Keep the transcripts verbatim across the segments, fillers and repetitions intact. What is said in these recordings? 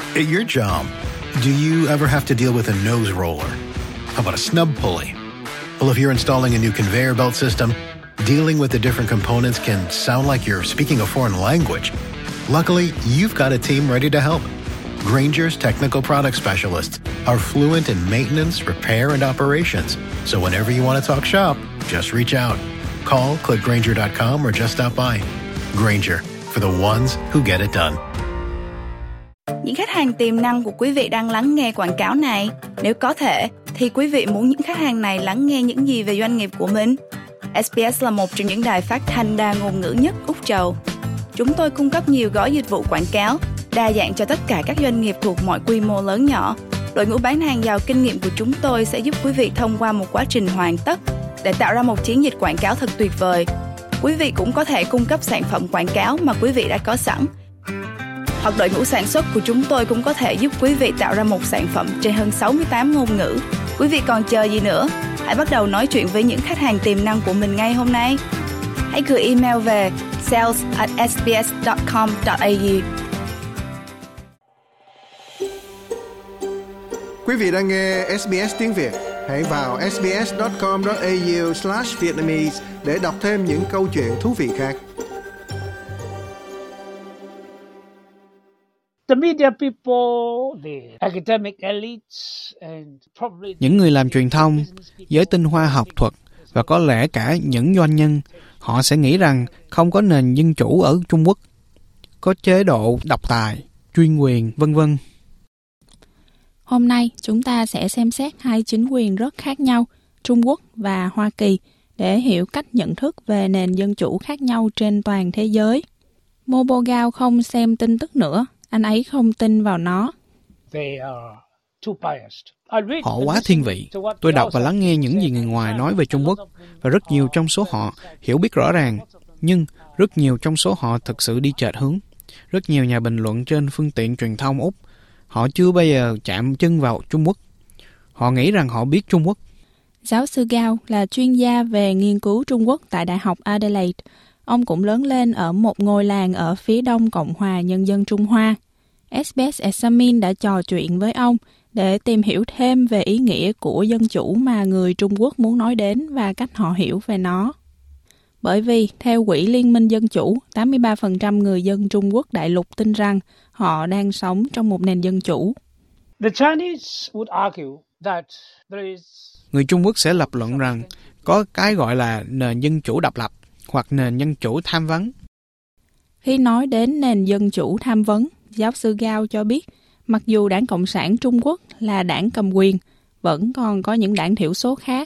At your job, do you ever have to deal with a nose roller? How about a snub pulley? Well, if you're installing a new conveyor belt system, dealing with the different components can sound like you're speaking a foreign language. Luckily, you've got a team ready to help. Grainger's technical product specialists are fluent in maintenance, repair, and operations. So whenever you want to talk shop, just reach out. Call, click Grainger dot com, or just stop by. Grainger, for the ones who get it done. Những khách hàng tiềm năng của quý vị đang lắng nghe quảng cáo này. Nếu có thể, thì quý vị muốn những khách hàng này lắng nghe những gì về doanh nghiệp của mình? ét bê ét là một trong những đài phát thanh đa ngôn ngữ nhất Úc Châu. Chúng tôi cung cấp nhiều gói dịch vụ quảng cáo, đa dạng cho tất cả các doanh nghiệp thuộc mọi quy mô lớn nhỏ. Đội ngũ bán hàng giàu kinh nghiệm của chúng tôi sẽ giúp quý vị thông qua một quá trình hoàn tất để tạo ra một chiến dịch quảng cáo thật tuyệt vời. Quý vị cũng có thể cung cấp sản phẩm quảng cáo mà quý vị đã có sẵn. Hoặc đội ngũ sản xuất của chúng tôi cũng có thể giúp quý vị tạo ra một sản phẩm trên hơn sáu mươi tám ngôn ngữ. Quý vị còn chờ gì nữa? Hãy bắt đầu nói chuyện với những khách hàng tiềm năng của mình ngay hôm nay. Hãy gửi email về sales at s b s dot com dot a u. Quý vị đang nghe ét bê ét tiếng Việt. Hãy vào s b s dot com dot a u slash vietnamese để đọc thêm những câu chuyện thú vị khác. The media people, the academic elites, and probably những người làm truyền thông, giới tinh hoa học thuật và có lẽ cả những doanh nhân, họ sẽ nghĩ rằng không có nền dân chủ ở Trung Quốc, có chế độ độc tài, chuyên quyền, vân vân. Hôm nay chúng ta sẽ xem xét hai chính quyền rất khác nhau, Trung Quốc và Hoa Kỳ, để hiểu cách nhận thức về nền dân chủ khác nhau trên toàn thế giới. Mobogao không xem tin tức nữa, anh ấy không tin vào nó. Họ quá thiên vị. Tôi đọc và lắng nghe những gì người ngoài nói về Trung Quốc, và rất nhiều trong số họ hiểu biết rõ ràng, nhưng rất nhiều trong số họ thực sự đi chệch hướng. Rất nhiều nhà bình luận trên phương tiện truyền thông Úc, họ chưa bao giờ chạm chân vào Trung Quốc. Họ nghĩ rằng họ biết Trung Quốc. Giáo sư Gao là chuyên gia về nghiên cứu Trung Quốc tại Đại học Adelaide. Ông cũng lớn lên ở một ngôi làng ở phía đông Cộng hòa Nhân dân Trung Hoa. ét bê ét Examine đã trò chuyện với ông để tìm hiểu thêm về ý nghĩa của dân chủ mà người Trung Quốc muốn nói đến và cách họ hiểu về nó. Bởi vì, theo Quỹ Liên minh Dân chủ, tám mươi ba phần trăm người dân Trung Quốc đại lục tin rằng họ đang sống trong một nền dân chủ. Người Trung Quốc sẽ lập luận rằng có cái gọi là nền dân chủ độc lập hoặc nền dân chủ tham vấn. Khi nói đến nền dân chủ tham vấn, giáo sư Gao cho biết, mặc dù Đảng Cộng sản Trung Quốc là đảng cầm quyền, vẫn còn có những đảng thiểu số khác.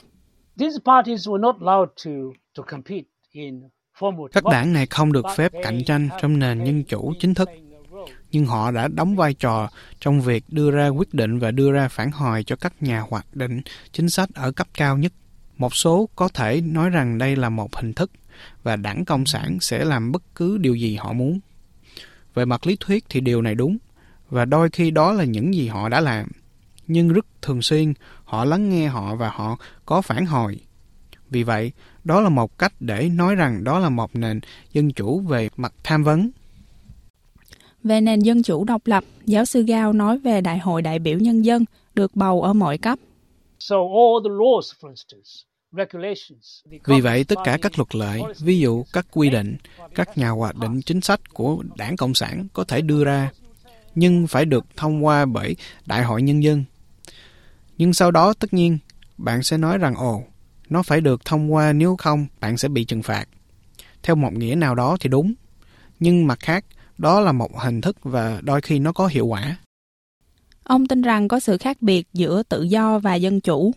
Các đảng này không được phép cạnh tranh trong nền dân chủ chính thức, nhưng họ đã đóng vai trò trong việc đưa ra quyết định và đưa ra phản hồi cho các nhà hoạch định chính sách ở cấp cao nhất. Một số có thể nói rằng đây là một hình thức, và đảng Cộng sản sẽ làm bất cứ điều gì họ muốn. Về mặt lý thuyết thì điều này đúng, và đôi khi đó là những gì họ đã làm. Nhưng rất thường xuyên, họ lắng nghe họ và họ có phản hồi. Vì vậy, đó là một cách để nói rằng đó là một nền dân chủ về mặt tham vấn. Về nền dân chủ độc lập, giáo sư Gao nói về Đại hội đại biểu nhân dân được bầu ở mọi cấp. Vì vậy, tất cả các luật lệ, ví dụ các quy định, các nhà hoạch định chính sách của Đảng Cộng sản có thể đưa ra, nhưng phải được thông qua bởi Đại hội Nhân dân. Nhưng sau đó, tất nhiên, bạn sẽ nói rằng, ồ, nó phải được thông qua, nếu không, bạn sẽ bị trừng phạt. Theo một nghĩa nào đó thì đúng, nhưng mặt khác, đó là một hình thức và đôi khi nó có hiệu quả. Ông tin rằng có sự khác biệt giữa tự do và dân chủ.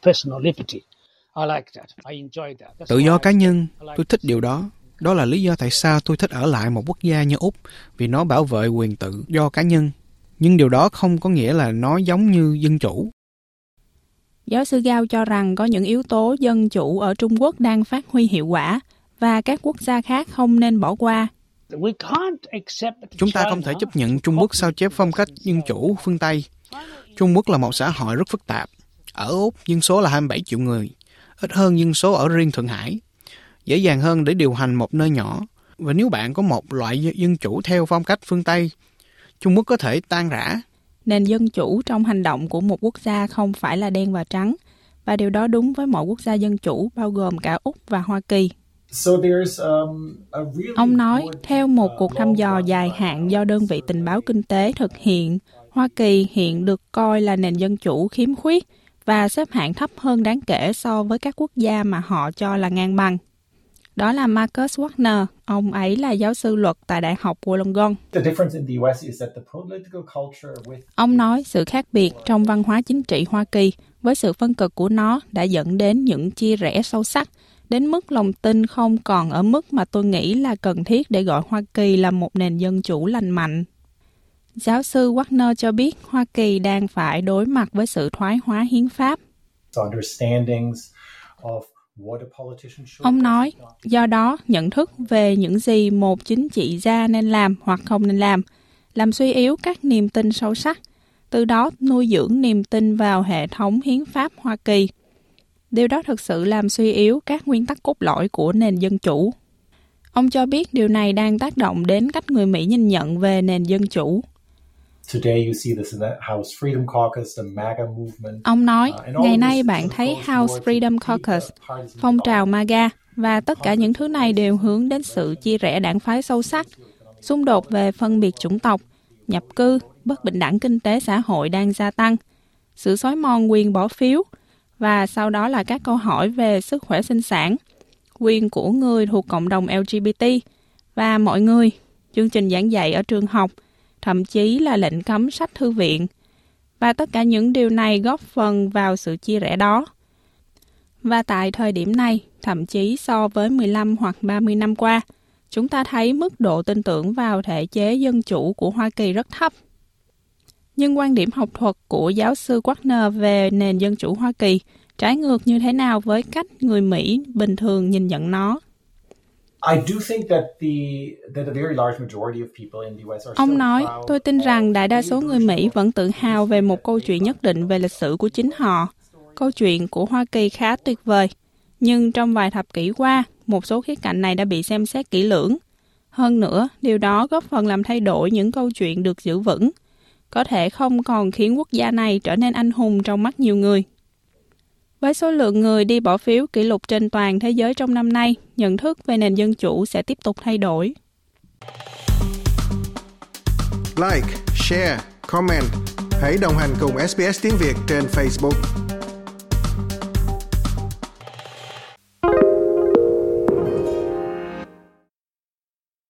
Tự do cá nhân, tôi thích điều đó. Đó là lý do tại sao tôi thích ở lại một quốc gia như Úc, vì nó bảo vệ quyền tự do cá nhân. Nhưng điều đó không có nghĩa là nó giống như dân chủ. Giáo sư Gao cho rằng có những yếu tố dân chủ ở Trung Quốc đang phát huy hiệu quả và các quốc gia khác không nên bỏ qua. Chúng ta không thể chấp nhận Trung Quốc sao chép phong cách dân chủ phương Tây. Trung Quốc là một xã hội rất phức tạp. Ở Úc, dân số là hai mươi bảy triệu người, ít hơn dân số ở riêng Thượng Hải. Dễ dàng hơn để điều hành một nơi nhỏ. Và nếu bạn có một loại dân chủ theo phong cách phương Tây, Trung Quốc có thể tan rã. nền dân chủ trong hành động của một quốc gia không phải là đen và trắng, và điều đó đúng với mọi quốc gia dân chủ, bao gồm cả Úc và Hoa Kỳ. Ông nói, theo một cuộc thăm dò dài hạn do đơn vị tình báo kinh tế thực hiện, Hoa Kỳ hiện được coi là nền dân chủ khiếm khuyết và xếp hạng thấp hơn đáng kể so với các quốc gia mà họ cho là ngang bằng. Đó là Marcus Wagner, ông ấy là giáo sư luật tại Đại học Wollongong. Ông nói sự khác biệt trong văn hóa chính trị Hoa Kỳ với sự phân cực của nó đã dẫn đến những chia rẽ sâu sắc, đến mức lòng tin không còn ở mức mà tôi nghĩ là cần thiết để gọi Hoa Kỳ là một nền dân chủ lành mạnh. Giáo sư Wagner cho biết Hoa Kỳ đang phải đối mặt với sự thoái hóa hiến pháp. Ông nói, do đó nhận thức về những gì một chính trị gia nên làm hoặc không nên làm, làm suy yếu các niềm tin sâu sắc, từ đó nuôi dưỡng niềm tin vào hệ thống hiến pháp Hoa Kỳ. Điều đó thực sự làm suy yếu các nguyên tắc cốt lõi của nền dân chủ. Ông cho biết điều này đang tác động đến cách người Mỹ nhìn nhận về nền dân chủ. Ông nói, ngày nay bạn thấy House Freedom Caucus, phong trào MAGA, và tất cả những thứ này đều hướng đến sự chia rẽ đảng phái sâu sắc, xung đột về phân biệt chủng tộc, nhập cư, bất bình đẳng kinh tế xã hội đang gia tăng, sự xói mòn quyền bỏ phiếu, và sau đó là các câu hỏi về sức khỏe sinh sản, quyền của người thuộc cộng đồng L G B T và mọi người, chương trình giảng dạy ở trường học, thậm chí là lệnh cấm sách thư viện. Và tất cả những điều này góp phần vào sự chia rẽ đó. Và tại thời điểm này, thậm chí so với mười lăm hoặc ba mươi năm qua, chúng ta thấy mức độ tin tưởng vào thể chế dân chủ của Hoa Kỳ rất thấp. Nhưng quan điểm học thuật của giáo sư Wagner về nền dân chủ Hoa Kỳ trái ngược như thế nào với cách người Mỹ bình thường nhìn nhận nó? Ông nói, tôi tin rằng đại đa số người Mỹ vẫn tự hào về một câu chuyện nhất định về lịch sử của chính họ. Câu chuyện của Hoa Kỳ khá tuyệt vời, nhưng trong vài thập kỷ qua, một số khía cạnh này đã bị xem xét kỹ lưỡng. Hơn nữa, điều đó góp phần làm thay đổi những câu chuyện được giữ vững, có thể không còn khiến quốc gia này trở nên anh hùng trong mắt nhiều người. Với số lượng người đi bỏ phiếu kỷ lục trên toàn thế giới trong năm nay, nhận thức về nền dân chủ sẽ tiếp tục thay đổi. Like, share, comment. Hãy đồng hành cùng ét bê ét Tiếng Việt trên Facebook.